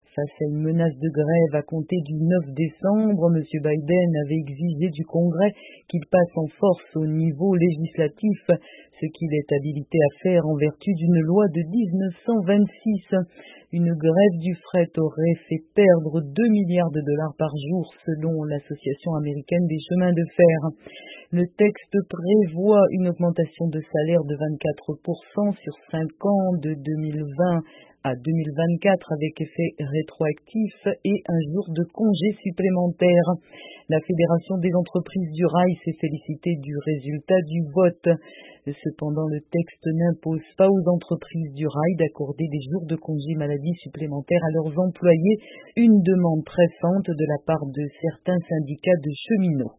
Face à une menace de grève à compter du 9 décembre, M. Biden avait exigé du Congrès qu'il passe en force au niveau législatif, ce qu'il est habilité à faire en vertu d'une loi de 1926. Une grève du fret aurait fait perdre 2 milliards de dollars par jour selon l'Association américaine des chemins de fer. Le texte prévoit une augmentation de salaire de 24% sur 5 ans de 2020 à 2024 avec effet rétroactif et un jour de congé supplémentaire. La Fédération des entreprises du rail s'est félicitée du résultat du vote. Cependant, le texte n'impose pas aux entreprises du rail d'accorder des jours de congé maladie supplémentaires à leurs employés, une demande pressante de la part de certains syndicats de cheminots.